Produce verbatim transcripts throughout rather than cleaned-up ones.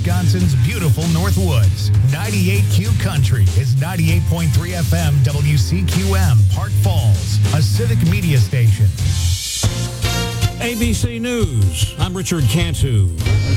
Wisconsin's beautiful Northwoods. ninety-eight Q Country is ninety-eight point three F M W C Q M, Park Falls, a civic media station. A B C News. I'm Richard Cantu.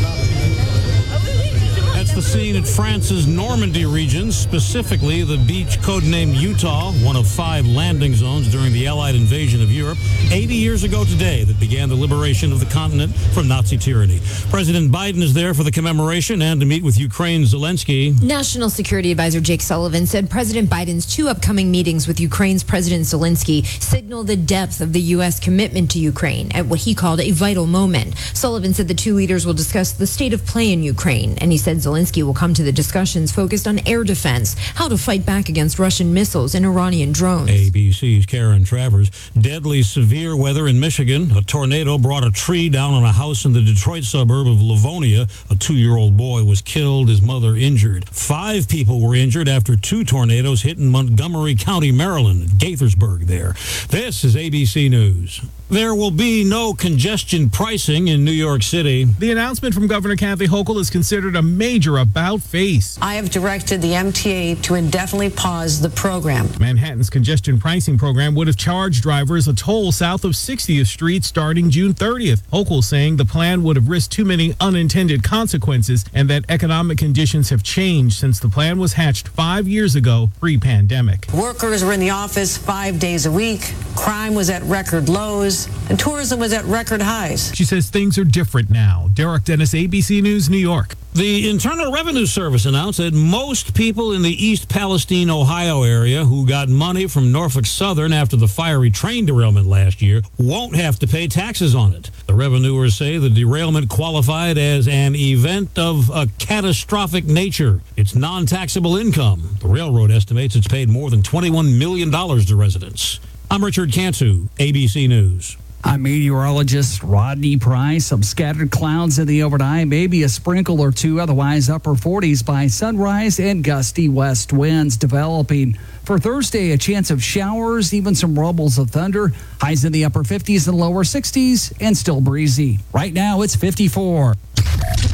That's the scene at France's Normandy region, specifically the beach codenamed Utah, one of five landing zones during the Allied invasion of Europe, eighty years ago today, that began the liberation of the continent from Nazi tyranny. President Biden is there for the commemoration and to meet with Ukraine's Zelensky. National Security Advisor Jake Sullivan said President Biden's two upcoming meetings with Ukraine's President Zelensky signal the depth of the U S commitment to Ukraine at what he called a vital moment. Sullivan said the two leaders will discuss the state of play in Ukraine, and he said Zelensky will come to the discussions focused on air defense, how to fight back against Russian missiles and Iranian drones. A B C's Karen Travers. Deadly severe weather in Michigan. A tornado brought a tree down on a house in the Detroit suburb of Livonia. A two-year-old boy was killed, his mother injured. Five people were injured after two tornadoes hit in Montgomery County, Maryland, Gaithersburg there. This is A B C News. There will be no congestion pricing in New York City. The announcement from Governor Kathy Hochul is considered a major about-face. I have directed the M T A to indefinitely pause the program. Manhattan's congestion pricing program would have charged drivers a toll south of sixtieth Street starting June thirtieth. Hochul saying the plan would have risked too many unintended consequences and that economic conditions have changed since the plan was hatched five years ago, pre-pandemic. Workers were in the office five days a week. Crime was at record lows. And tourism was at record highs. She says things are different now. Derek Dennis, A B C News, New York. The Internal Revenue Service announced that most people in the East Palestine, Ohio area who got money from Norfolk Southern after the fiery train derailment last year won't have to pay taxes on it. The revenuers say the derailment qualified as an event of a catastrophic nature. It's non-taxable income. The railroad estimates it's paid more than twenty-one million dollars to residents. I'm Richard Cantu, A B C News. I'm meteorologist Rodney Price. Some scattered clouds in the overnight, maybe a sprinkle or two, otherwise upper forties by sunrise, and gusty west winds developing. For Thursday, a chance of showers, even some rumbles of thunder. Highs in the upper fifties and lower sixties, and still breezy. Right now, it's fifty-four. It's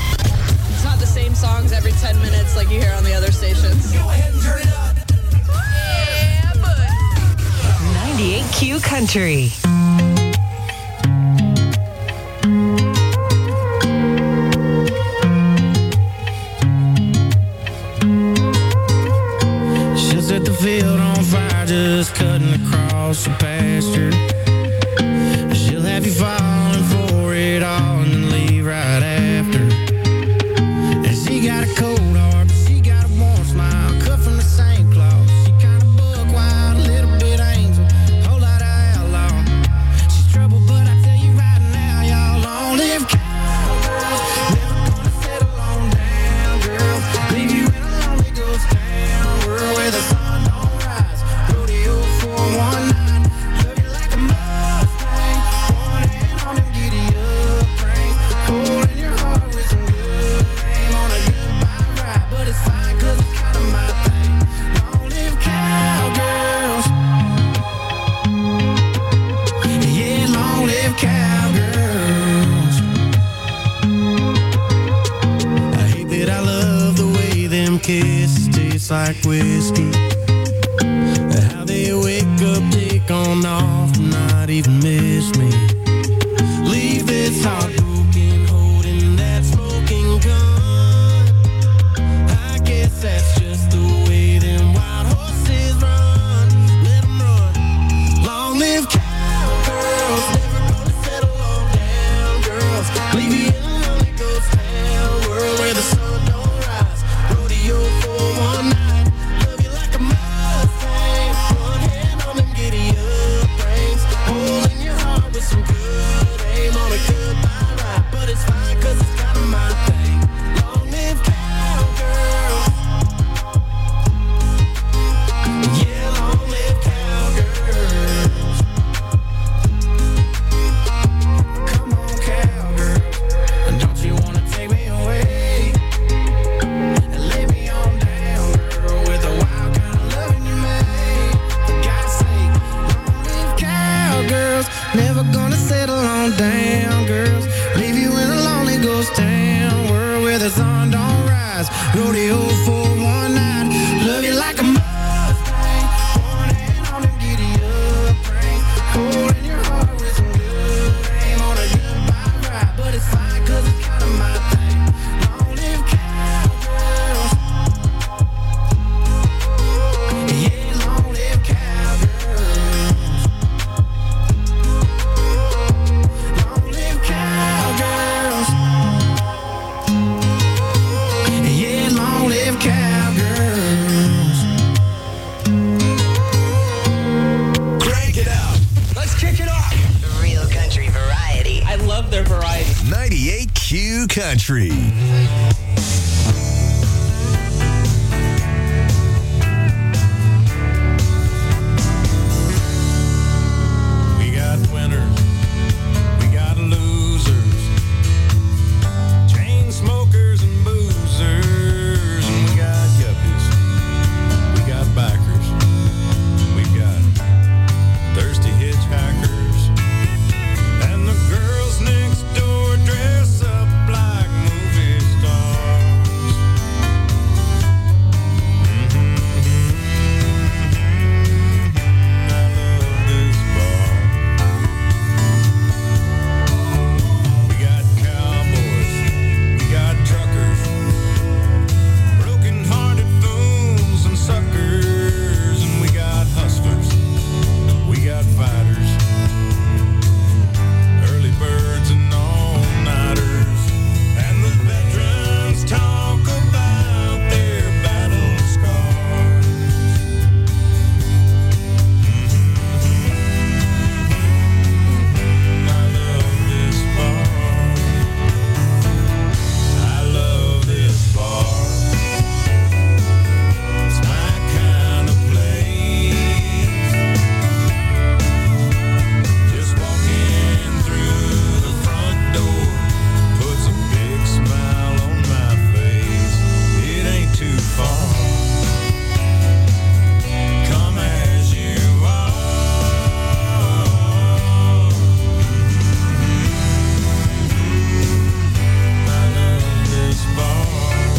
not the same songs every ten minutes like you hear on the other stations. Go ahead and turn it up. Yeah, but ninety-eight Q Country. She'll set the field on fire, just cutting across the pasture. She'll have you falling for it all and then leave right after. And she got a cold heart, but she got a warm smile, cut from the same cloth. She kind of buck wild, a little bit angel, whole lot of outlaw. She's trouble, but I tell you right now, y'all long-lived cowgirls, never gonna settle on down, girl. Leave you in a lonely ghost town world where the sun don't rise. Rodeo four one nine, love you like a Mustang, one hand on them giddy up reins, cold in your heart with some good aim on a goodbye ride, but it's fine 'cause it's kind of my thing. Long-lived cowgirls, yeah, long-lived cowgirls. I hate that I love the way them kisses taste like whiskey. How they wake up, take on off, and not even miss me. Leave this heart broken, holding that smoking gun. I guess that's just the way them wild horses run. Let them run. Long-lived cowgirls, never gonna settle on down, girls. Leave you in a lonely ghost town world where the sun don't rise. Rodeo four one nine, love you like a Mustang, one hand on them giddy up reins, hole in your heart with some ninety-eight Q Country. We got winners, we got losers, chain smokers and boozers, and we got yuppies, we got bikers, we got thirsty hitchhikers, and the girls next door dress up like movie stars. Mm-hmm. I love this bar. We got cowboys, we got truckers, broken-hearted fools and suckers, and we got hustlers, we got fighters, early birds and all-nighters, and the veterans talk about their battle scars. I love this bar. I love this bar. It's my kind of place. Just walking through the front door puts a big smile on my face. It ain't too far. Come as you are. I love this bar.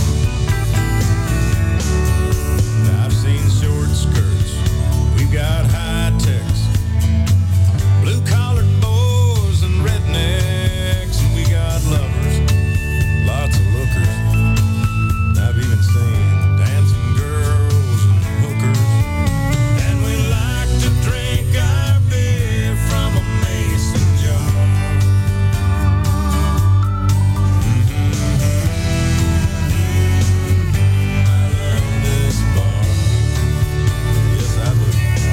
I've seen short skirts, we've got high techs, blue collared boys and rednecks, and we got lovers, lots of lookers. I've even seen dancing girls and hookers, and we like to drink our beer from a mason jar. I love this bar. Yes, I do.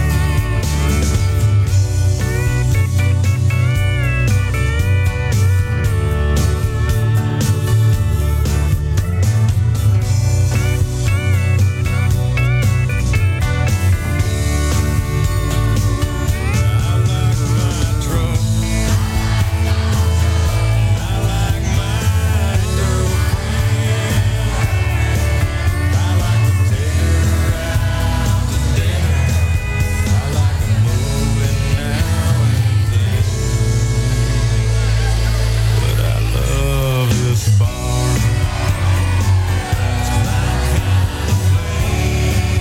I like my truck. I like my girlfriend. I like to take her out to dinner. I like to move it now and then. But I love this bar. It's my kind of place.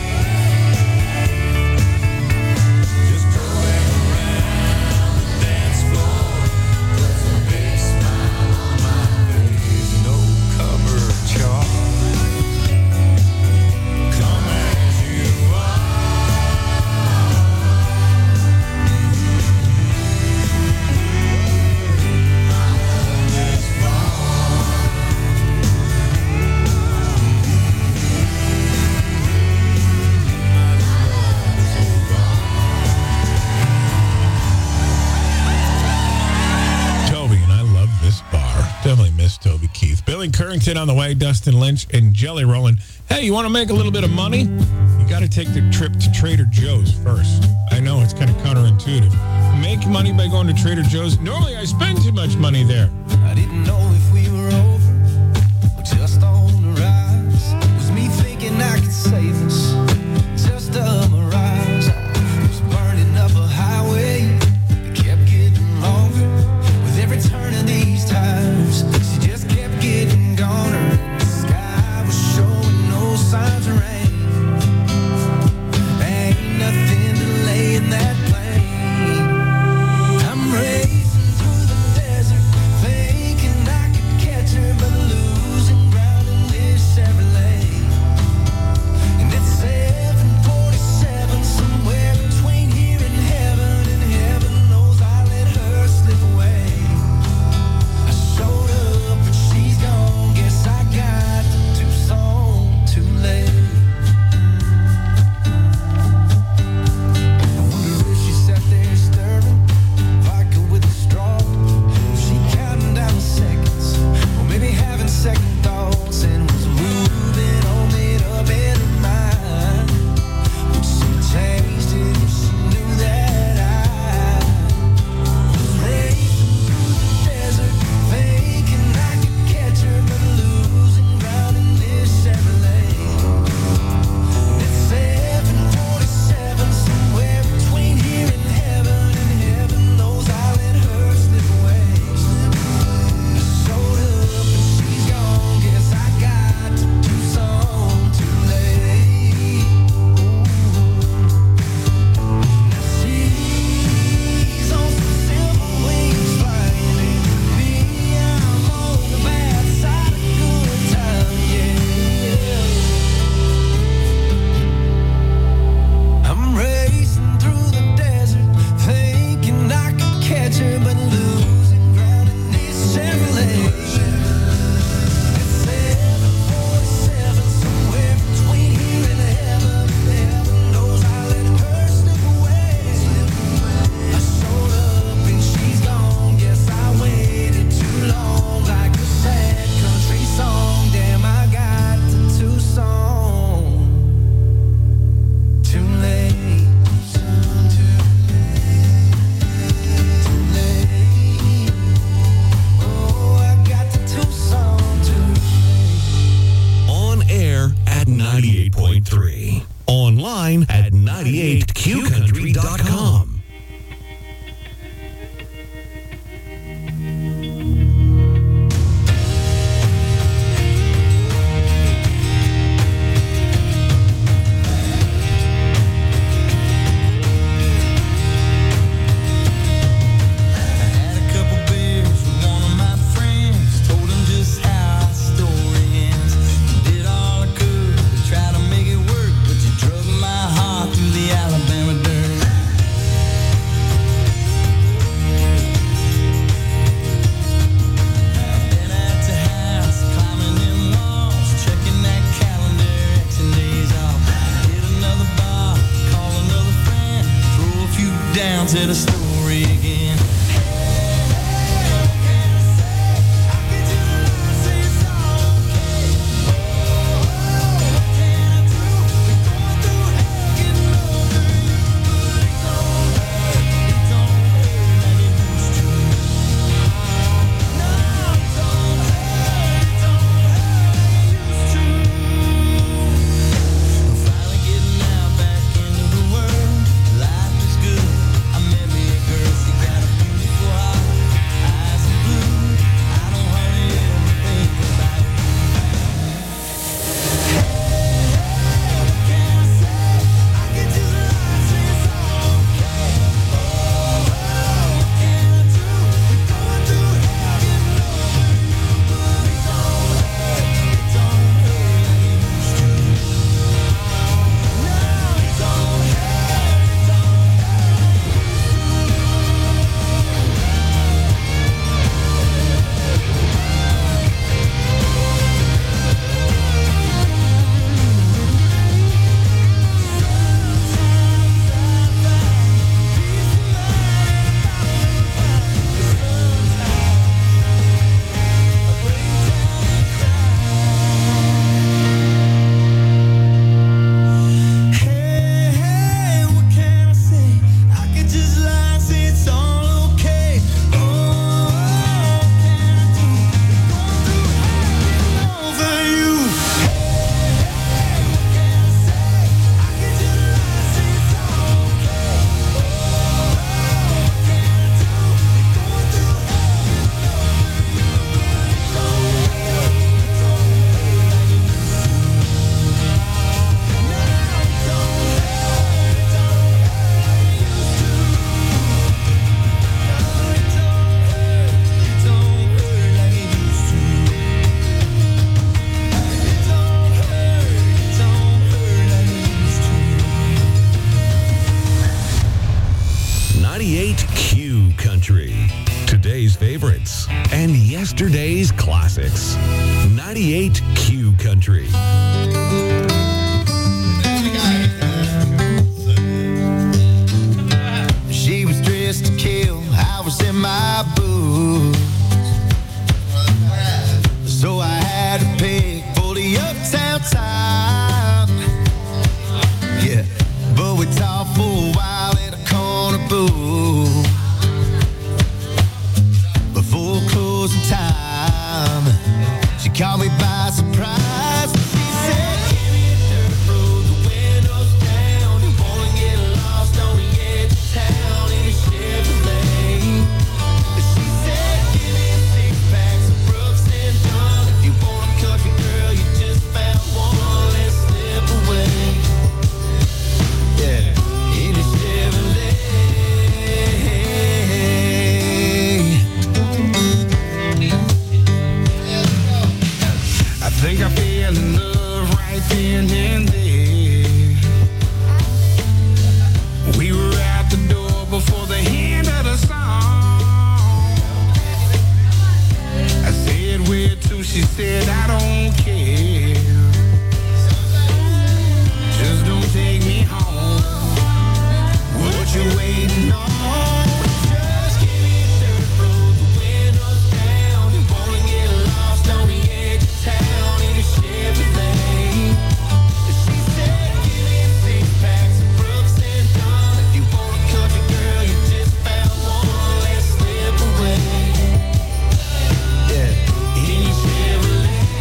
Just strolling around the dance floor puts a big smile on my face. No cover charge. Come as you are. This bar. Toby, and I love this bar. Definitely miss Toby Keith. Billy Currington on the way, Dustin Lynch, and Jelly Rollin'. Hey, you want to make a little bit of money? You got to take the trip to Trader Joe's first. I know it's kind of counterintuitive. Make money by going to Trader Joe's. Normally, I spend too much money there. I didn't know if we were over or just on the rise. Was me thinking I could save us just a mirage. I was burning up a highway that kept getting longer with every turn of these tires. She just kept getting goner. The sky was showing no signs of rain. Ain't nothing delaying that plane. I'm racing through the desert, point three. Online at ninety-eight q country dot com. To the story again. Favorites and yesterday's classics. ninety-eight Q Country. She was dressed to kill, I was in my boots. So I had to pick for the uptown time. Yeah, but we talked for a while at a corner booth. Before closing time, she caught me by surprise. She said, give me a dirt road, the windows down. You wanna get lost on the edge of town in a Chevrolet. She said, give me a six pack of Brooks and Dunn. If you want a country girl, you just found one. Let's slip away. Yeah, in a Chevrolet. I think I fell in love right then and there. We were at the door before the end of the song. I said, where to? She said, I don't care. Just don't take me home. What you waiting on? Just give me a dirt road, the windows down. You wanna get lost on the edge of town in a Chevrolet. She said, give me a six pack of Brooks and Dunn. If you want a country girl, you just found one. Let's slip away. Yeah, in your Chevrolet.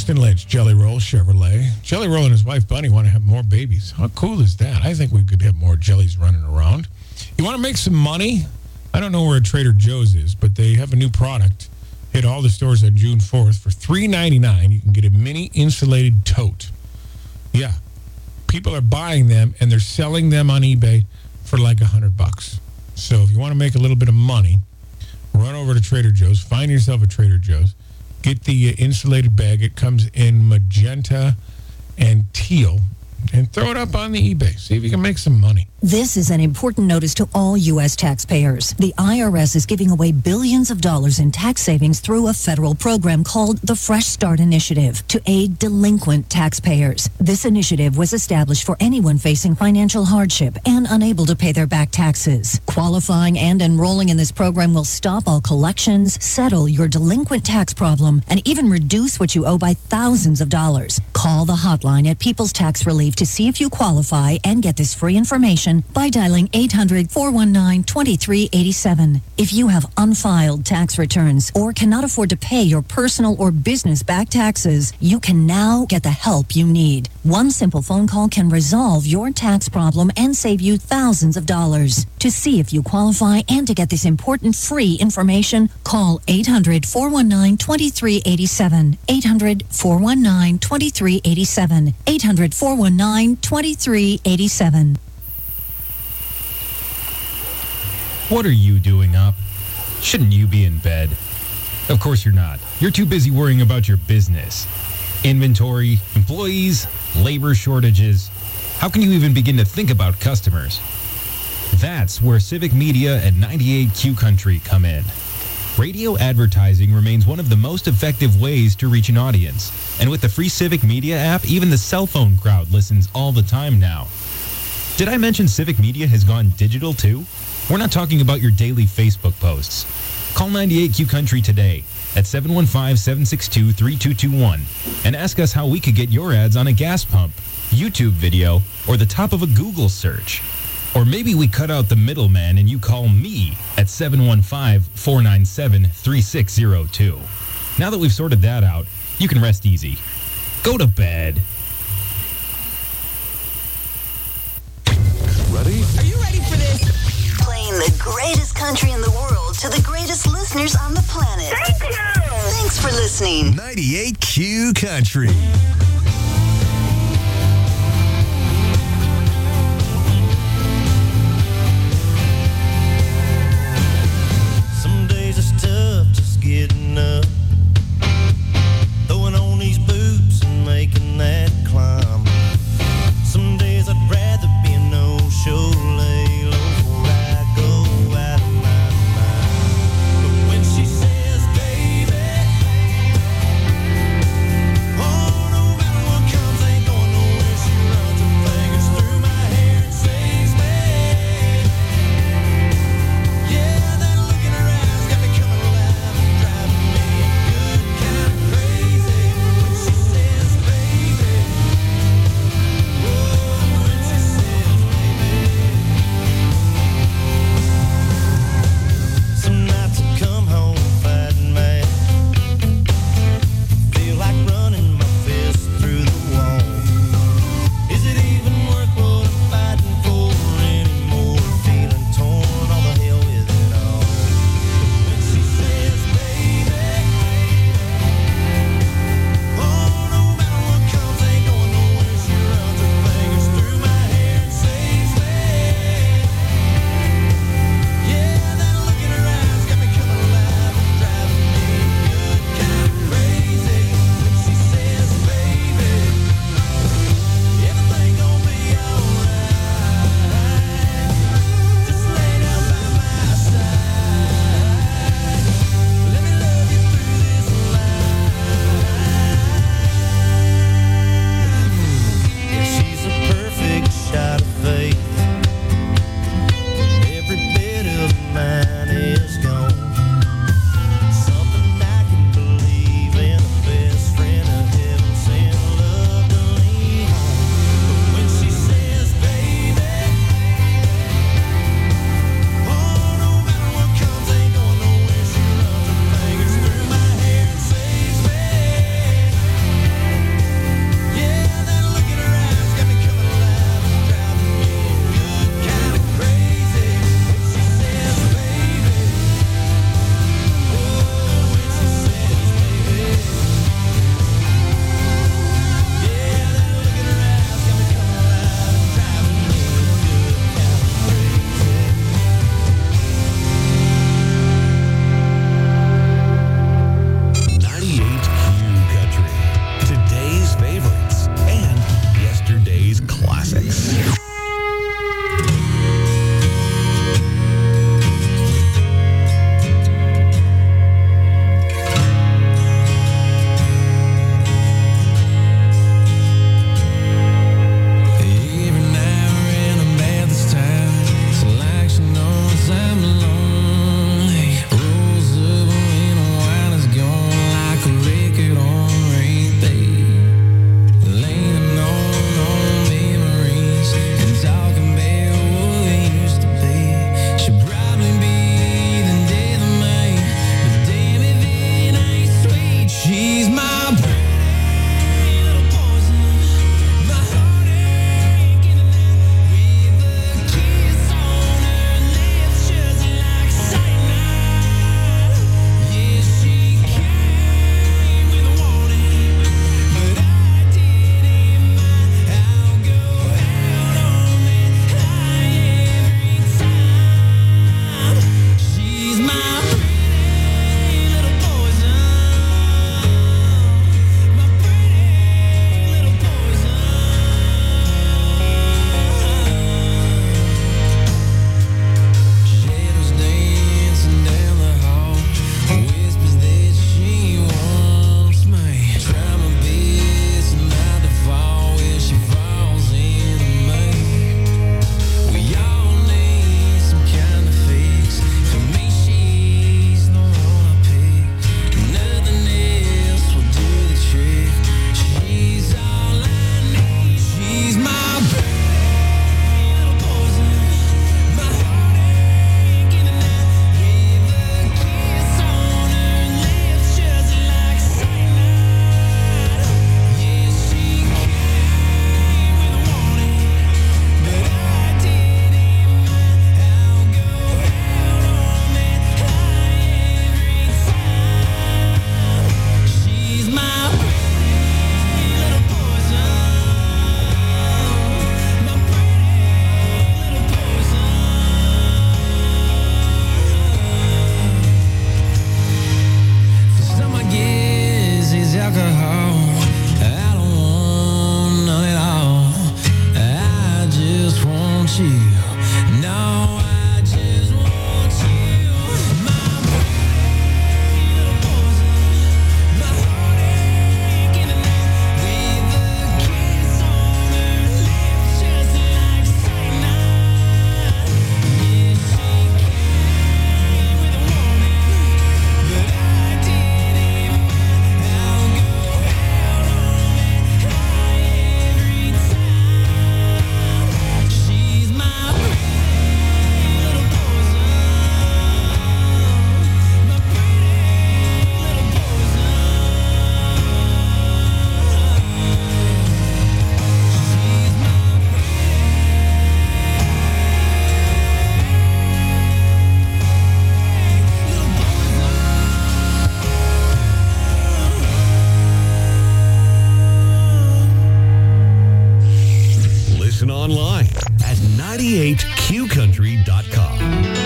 Dustin Lynch, Jelly Roll Chevrolet. Jelly Roll and his wife, Bunny, want to have more babies. How cool is that? I think we could have more jellies running around. You want to make some money? I don't know where Trader Joe's is, but they have a new product. Hit all the stores on June fourth. For three ninety-nine, you can get a mini insulated tote. Yeah. People are buying them, and they're selling them on eBay for like a hundred bucks. So if you want to make a little bit of money, run over to Trader Joe's. Find yourself a Trader Joe's. Get the uh, insulated bag. It comes in magenta and teal. And throw it up on the eBay. See if you can make some money. This is an important notice to all U S taxpayers. The I R S is giving away billions of dollars in tax savings through a federal program called the Fresh Start Initiative to aid delinquent taxpayers. This initiative was established for anyone facing financial hardship and unable to pay their back taxes. Qualifying and enrolling in this program will stop all collections, settle your delinquent tax problem, and even reduce what you owe by thousands of dollars. Call the hotline at People's Tax Relief to see if you qualify and get this free information by dialing eight hundred, four one nine, two three eight seven. If you have unfiled tax returns or cannot afford to pay your personal or business back taxes, you can now get the help you need. One simple phone call can resolve your tax problem and save you thousands of dollars. To see if you qualify and to get this important free information, call eight hundred, four one nine, two three eight seven. eight hundred, four one nine, two three eight seven. eight hundred, four one nine, two three eight seven. What are you doing up? Shouldn't you be in bed? Of course you're not. You're too busy worrying about your business. Inventory, employees, labor shortages. How can you even begin to think about customers? That's where Civic Media and ninety-eight Q Country come in. Radio advertising remains one of the most effective ways to reach an audience. And with the free Civic Media app, even the cell phone crowd listens all the time now. Did I mention Civic Media has gone digital too? We're not talking about your daily Facebook posts. Call ninety-eight Q Country today at seven one five, seven six two, three two two one and ask us how we could get your ads on a gas pump, YouTube video, or the top of a Google search. Or maybe we cut out the middleman and you call me at seven one five, four nine seven, three six zero two. Now that we've sorted that out, you can rest easy. Go to bed. Ready? Are you ready for this? Playing the greatest country in the world to the greatest listeners on the planet. Thank you. Thanks for listening. ninety-eight Q Country. Some days it's tough just getting up, throwing on these boots and making that climb. Some days I'd rather be a no-show, lay low before I go out of my mind. But when she says, baby, on over ninety-eight Q country dot com.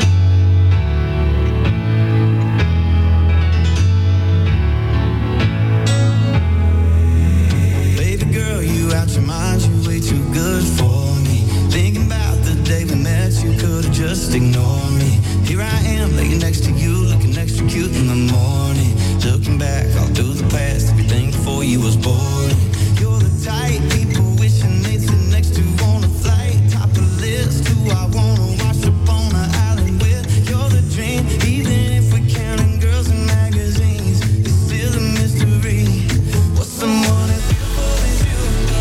Out your mind, you way too good for me. Thinking about the day we met, you could have just ignored me. Here I am, laying next to you, looking extra cute in the morning. Looking back all through the past, everything before you was boring. You're the type people wishing they'd sit next to on a flight. Top of the list, who I wanna wash up on the island with. You're the dream, even if we're counting girls in magazines. It's still a mystery. What's someone as beautiful as you?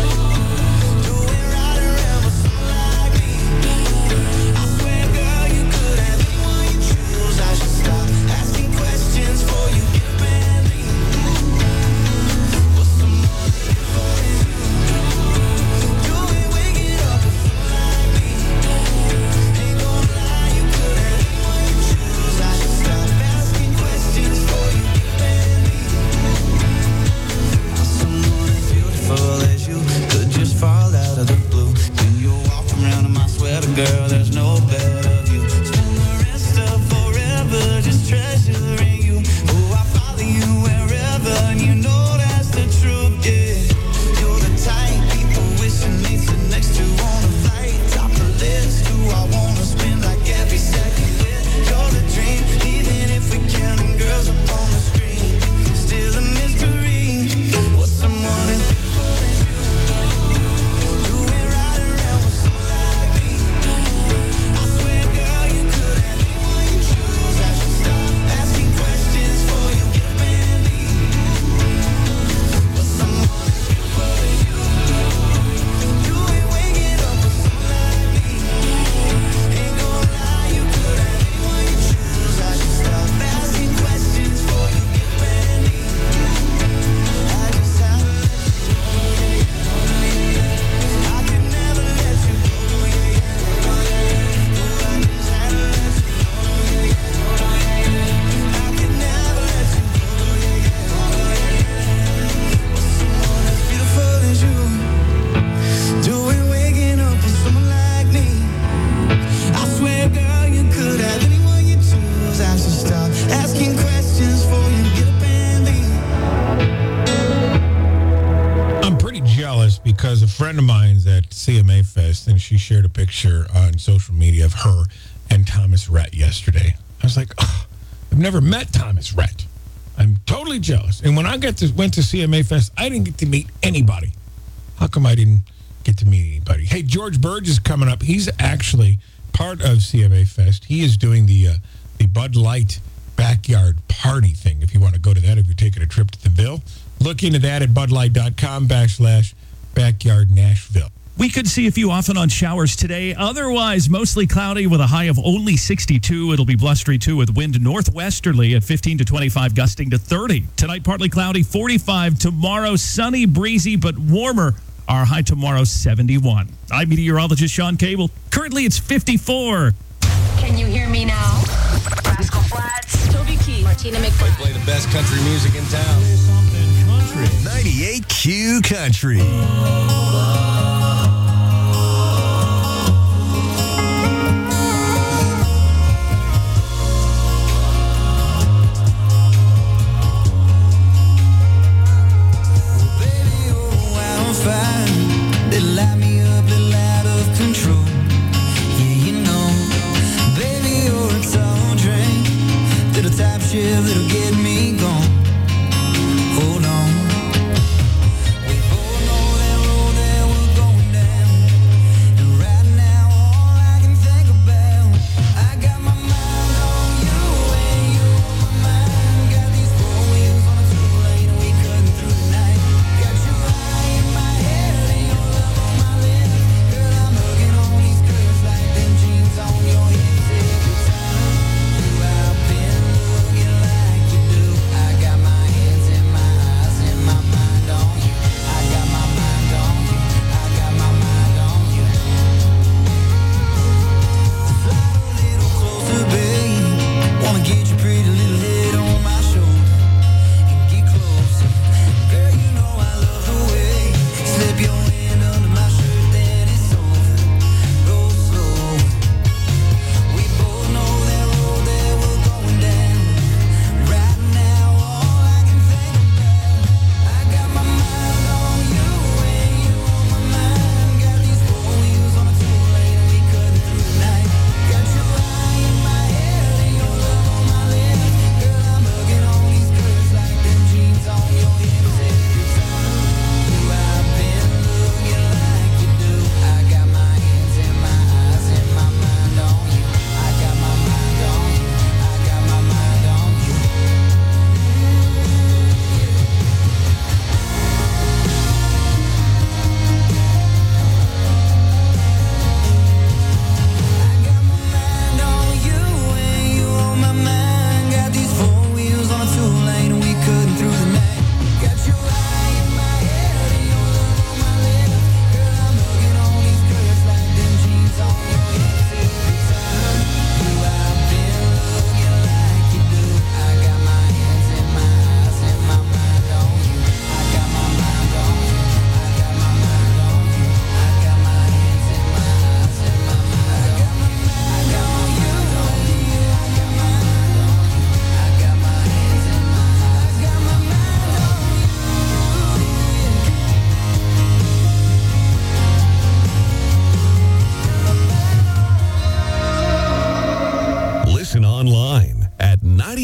Girl, there's no better view. Spend the rest of forever just treasuring you. Oh, I follow you wherever, and you know that's the truth, yeah. You're the type people wishing they'd sit next to on a flight. Top the list, who I wanna spend like every second with. You're the dream, even if we're counting girls up on the screen. Still a mystery. What's someone as beautiful as you? Doing right around with someone like me. I swear, girl, you could have anyone you choose. I should stop asking questions for you, get me. But someone as beautiful as you, you ain't waking up with someone like me. Ain't gonna lie, you could have anyone you choose. I should stop asking questions for you, get me. I just had to let you go, yeah. I could never let you go, yeah, yeah. I just had to let you go, yeah, yeah. I could never let you go, yeah, yeah. Someone as beautiful as you, doing waking up with someone like me. I swear, girl, you could have anyone you choose. I should stop asking questions for you, get up and leave. I'm pretty jealous because a friend of mine's at C M A Fest, and she shared a picture on social media of her and Thomas Rhett yesterday. I was like, oh, I've never met Thomas Rhett. I'm totally jealous. And when I got to, went to C M A Fest, I didn't get to meet anybody. How come I didn't get to meet anybody? Hey, George Burge is coming up. He's actually part of C M A Fest. He is doing the uh, the Bud Light backyard party thing. If you want to go to that, if you're taking a trip to the Ville, look into that at budlight.com backslash backyard Nashville. We could see a few off and on showers today. Otherwise, mostly cloudy with a high of only sixty-two. It'll be blustery, too, with wind northwesterly at fifteen to twenty-five, gusting to thirty. Tonight, partly cloudy, forty-five. Tomorrow, sunny, breezy, but warmer. Our high tomorrow, seventy-one. I'm meteorologist Sean Cable. Currently, it's fifty-four. Can you hear me now? Rascal Flatts, Toby Keith, Martina McFly. Play the best country music in town. ninety-eight Q Country. They light me up, little out of control. Yeah, you know, baby, you're a tall drink, little top shift that'll get me gone. Hold on, we both know that road that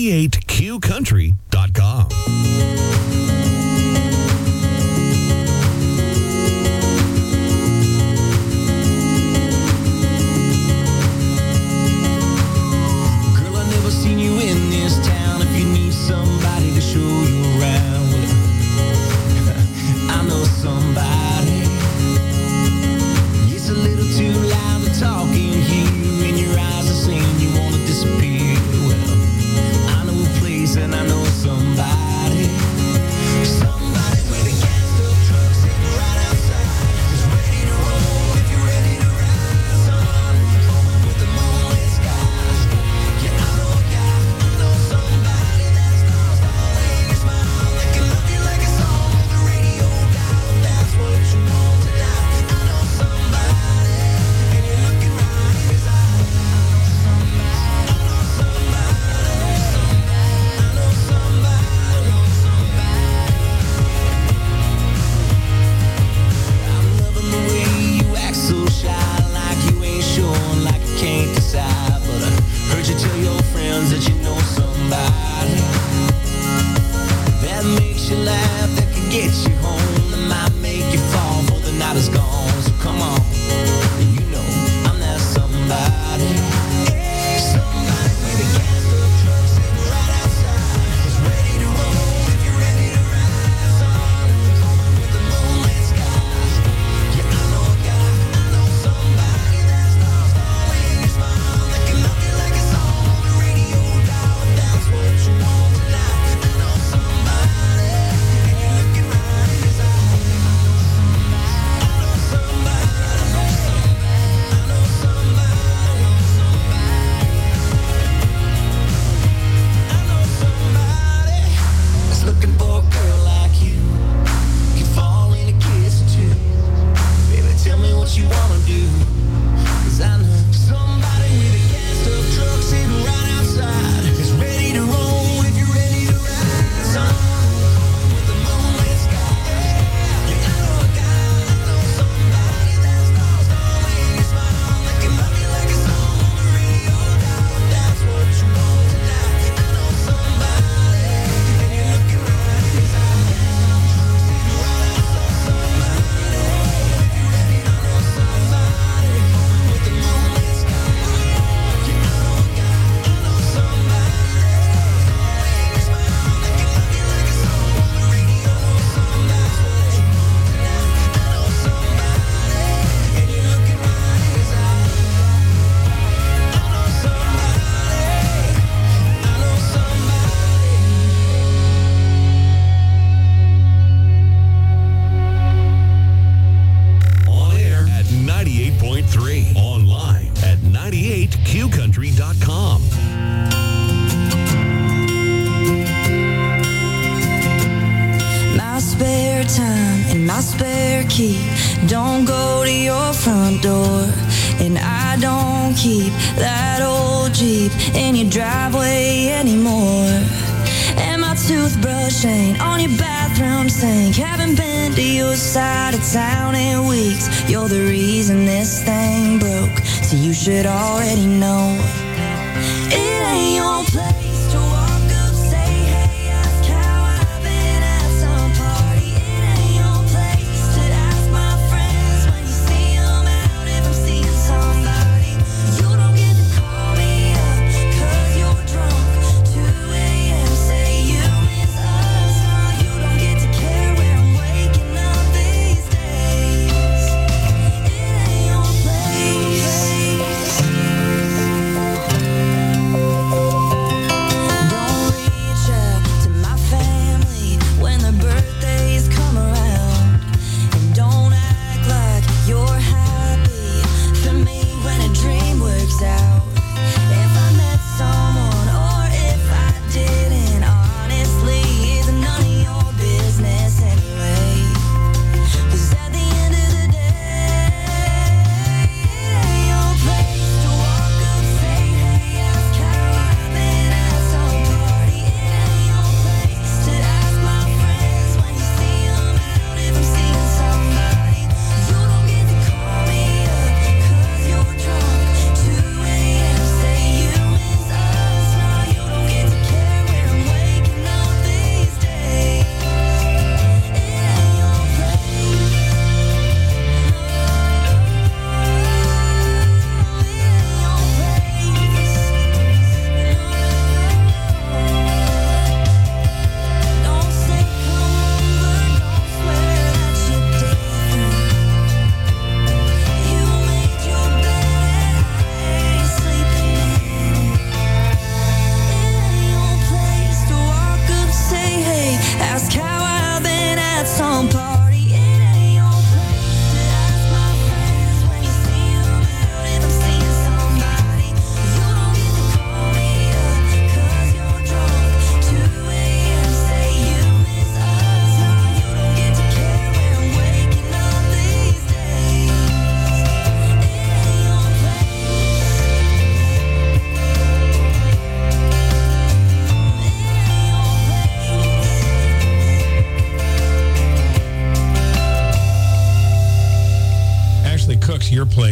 ninety-eight Q country dot com. Girl, I never seen you in this town. If you need somebody to show you around, I know somebody. It's a little too loud to talk in here, and your eyes are saying you want to disappear. Well, I know a place and I know somebody. Somebody with a gassed up truck sitting right outside, just ready to roll if you're ready to ride. Sun going with the moonlit skies. Yeah, I know a guy, I know somebody that's lost all in your smile. They can love you like a song on the radio dial. That's what you want tonight. I know somebody, and you're looking right in his eyes. I know somebody, I know somebody, I know somebody. I'm loving the way you act so shy, like you ain't sure, like you can't decide. But I heard you tell your friends that you know somebody that makes you laugh, that can get you home, that might make you fall before the night is gone. So come on, you know I'm that somebody. Somebody with a gassed up truck sitting right outside, just ready to roll if you're ready to ride. Sun going with the moonlit skies. Yeah, I know a guy, I know somebody that's lost all in your smile. That can love you like a song on the radio dial. That's what you want tonight. I know somebody, and you're looking right in his eyes. I know somebody, I know somebody, I know somebody, I know somebody. I know somebody that's looking for a girl like you. You fall in a kiss or two. Baby, tell me what you wanna do. 'Cause I know somebody with a gassed up truck sitting right outside, is ready to roll if you're ready to ride. Sun going with the moonlit skies. Yeah, I know a guy, I know somebody that's lost all in your smile. That can love you like a song on the radio dial. That's what you want tonight. I know somebody, and you're looking right in his eyes. Sitting right outside somebody. If you're ready, I know somebody going with the moonlit skies. Yeah, I know a guy, I know somebody that's lost all in your smile. That can love you like a song on the radio. That's what you want tonight. I know somebody, and you're looking right in his eyes. I know somebody, I know somebody. On air at ninety-eight point three. Online at ninety-eight Q country dot com. My spare time and my spare key don't go to your front door, and I don't keep that old Jeep in your driveway anymore. And my toothbrush ain't on your bathroom sink. Haven't been to your side of town in weeks. You're the reason this thing broke, so you should already know it ain't your place to walk up, say hey, ask how I've been at some party. It ain't your place to ask my friends when you see 'em out if I'm seeing somebody. You don't get to call me up 'cause you're drunk. two a.m. say you miss us. No, you don't get to care where I'm waking up these days. It ain't your place.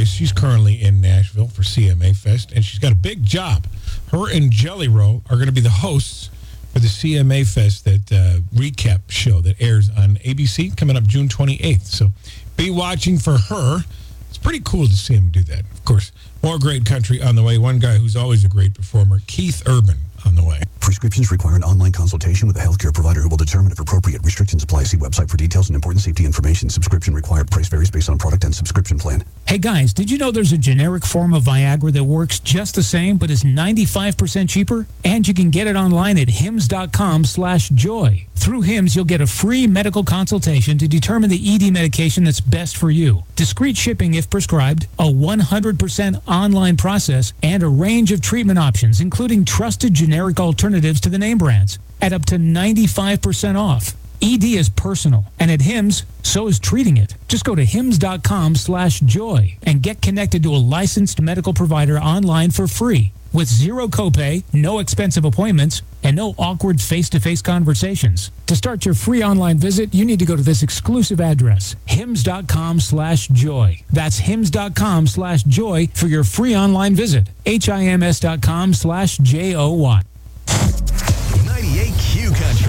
is she's currently in Nashville for C M A Fest, and she's got a big job. Her and Jelly Roll are going to be the hosts for the C M A Fest, that uh, recap show that airs on A B C coming up June twenty-eighth. So be watching for her. It's pretty cool to see him do that. Of course, more great country on the way. One guy who's always a great performer, Keith Urban, on the way. Prescriptions require an online consultation with a healthcare provider who will determine if appropriate. Restrictions apply. See website for details and important safety information. Subscription required. Price varies based on product and subscription plan. Hey guys, did you know there's a generic form of Viagra that works just the same but is ninety-five percent cheaper? And you can get it online at hims.com slash joy. Through Hims, you'll get a free medical consultation to determine the E D medication that's best for you. Discreet shipping if prescribed, a one hundred percent online process, and a range of treatment options, including trusted generic alternatives to the name brands, at up to ninety-five percent off. E D is personal, and at Hims, so is treating it. Just go to hims.com slash joy and get connected to a licensed medical provider online for free, with zero copay, no expensive appointments, and no awkward face-to-face conversations. To start your free online visit, you need to go to this exclusive address, hims.com slash joy. That's hims.com slash joy for your free online visit. H-I-M-S.com slash J-O-Y. ninety-eight Q Country.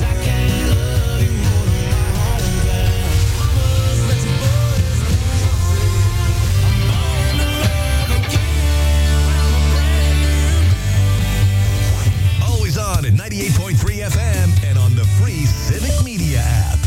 Always on at ninety-eight point three F M and on the free Civic Media app.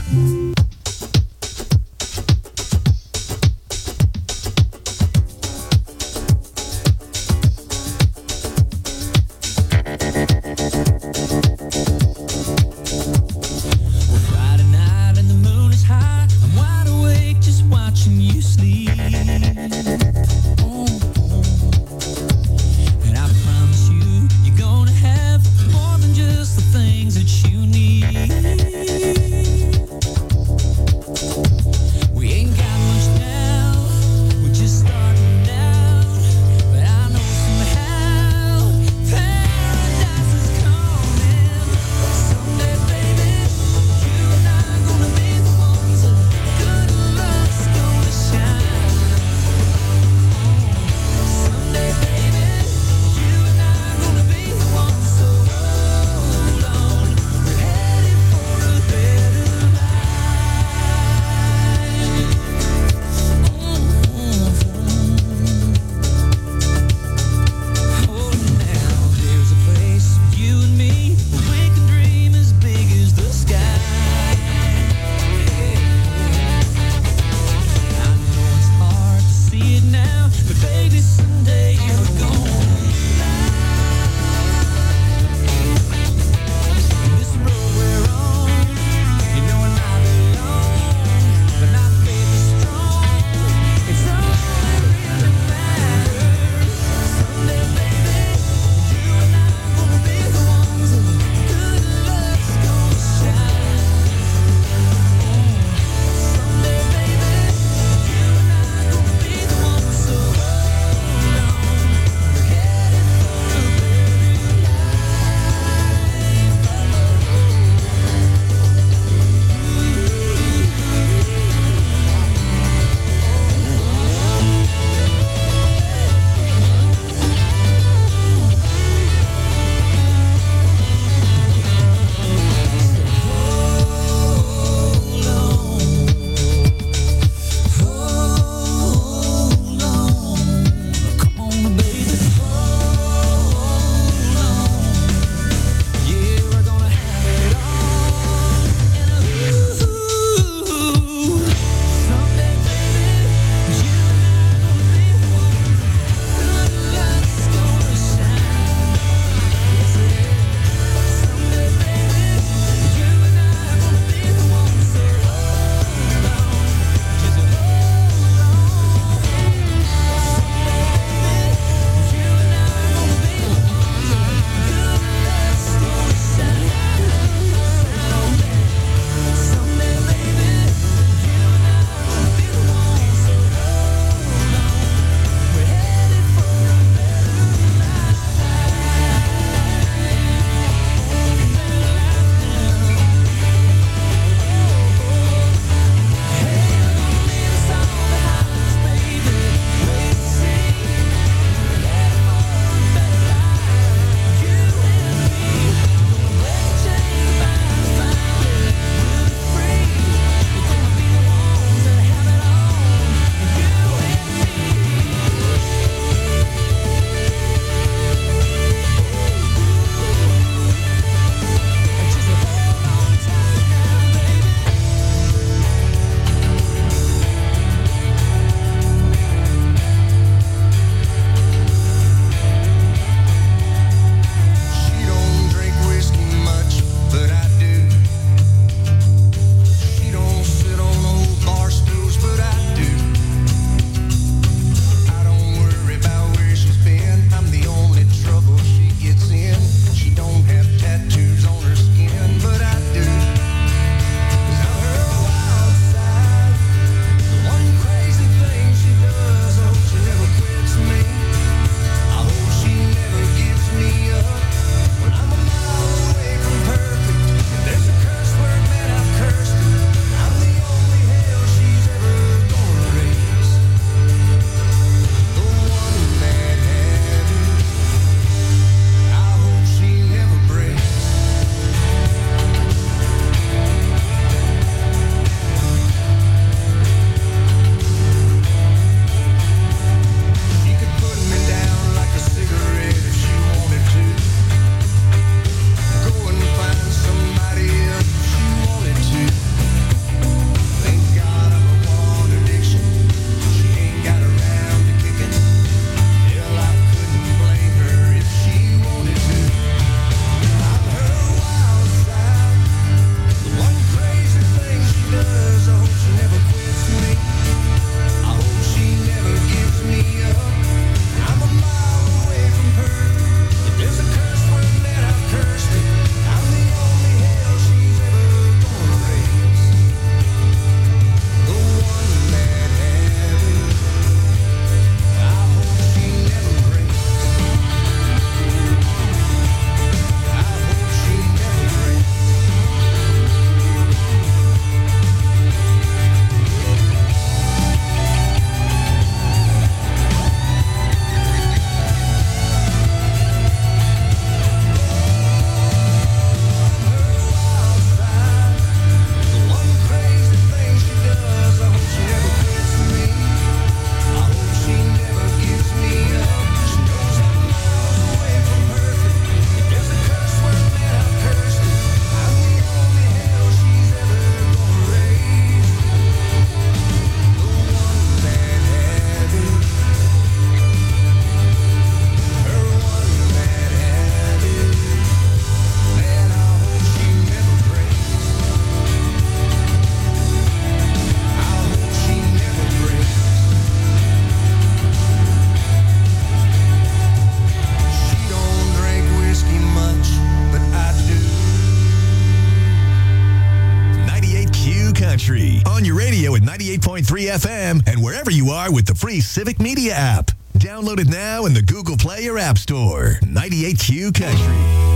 Country on your radio at ninety-eight point three F M and wherever you are with the free Civic Media app. Download it now in the Google Play or App Store. ninety-eight Q Country.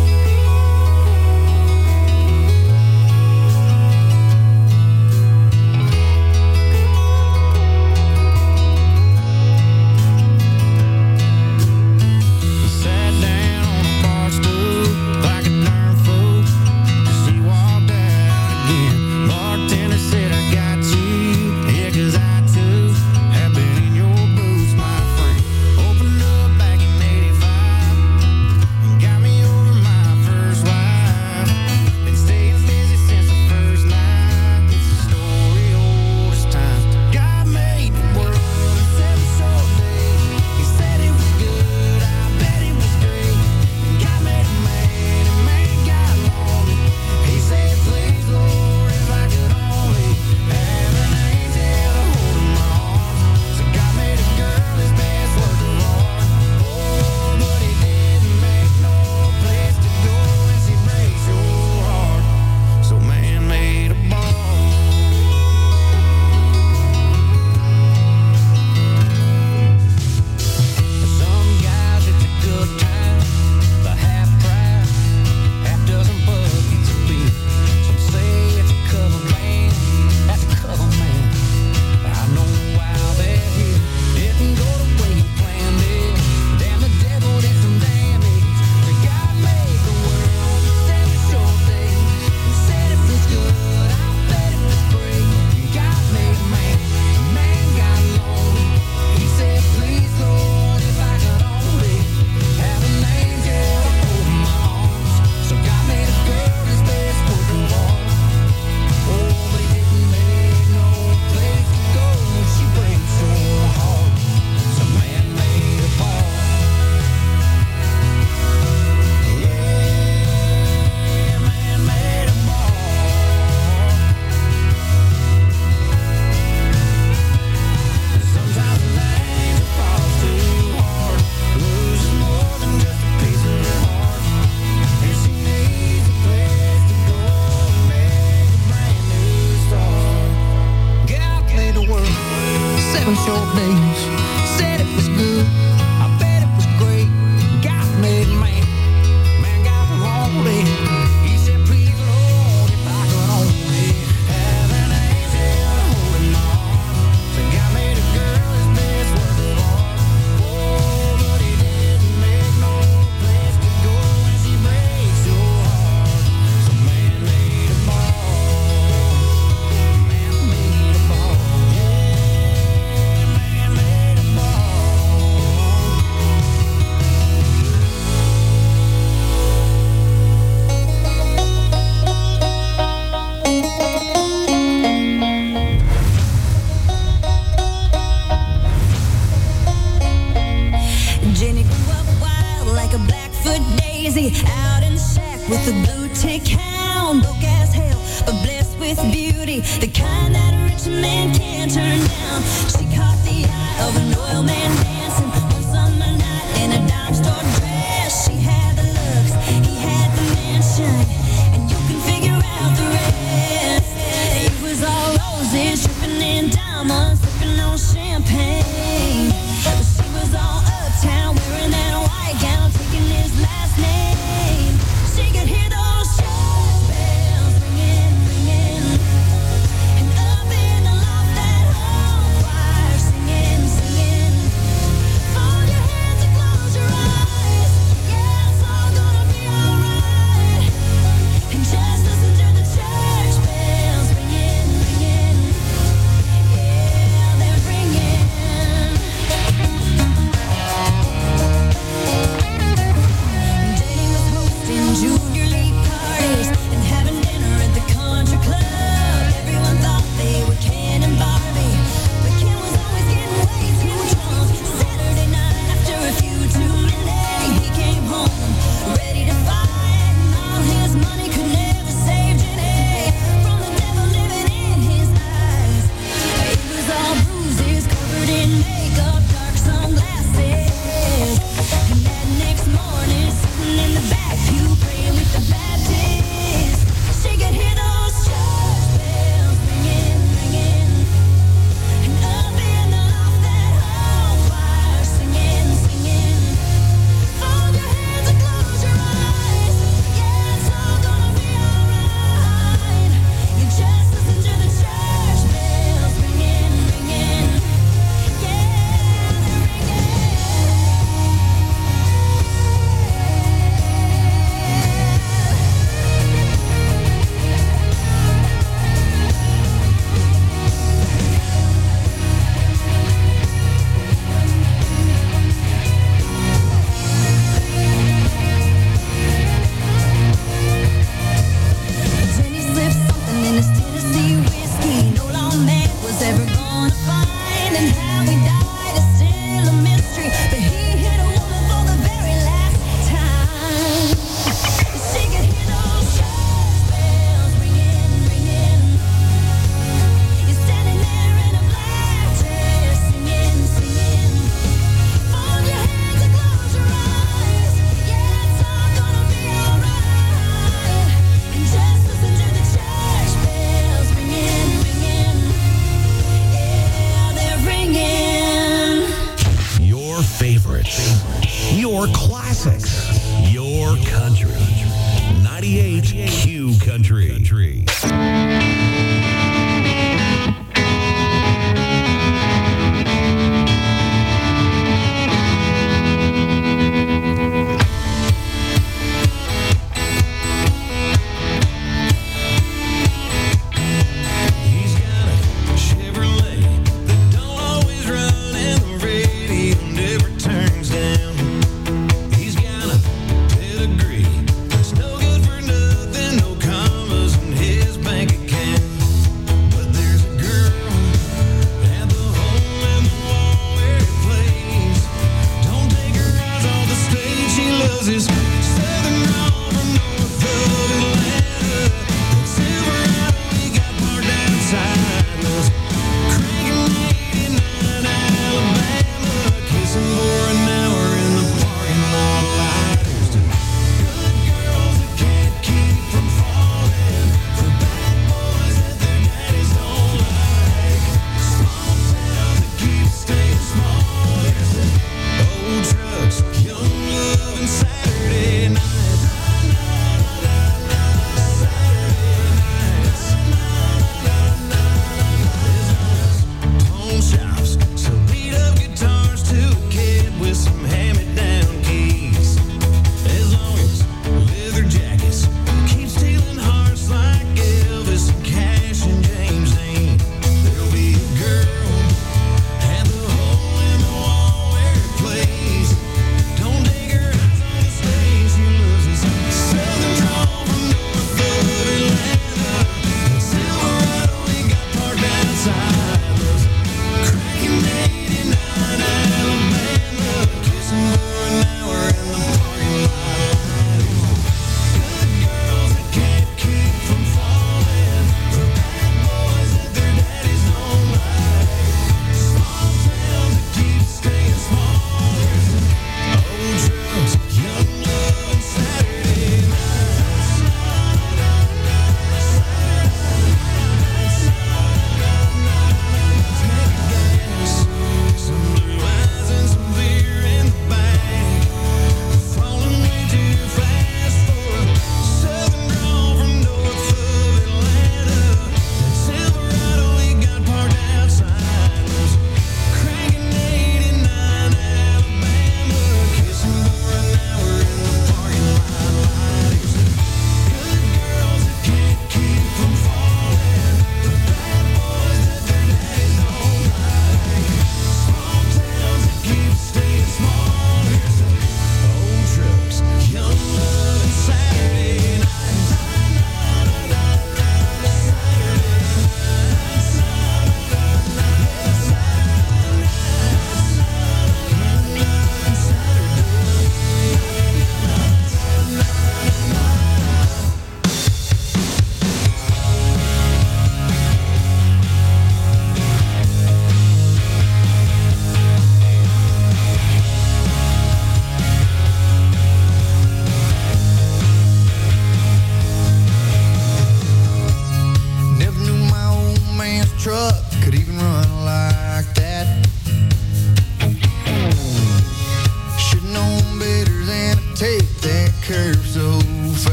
Out in the shack with a blue tick hound, broke as hell, but blessed with beauty, the kind that a rich man can't turn down. She caught the eye of an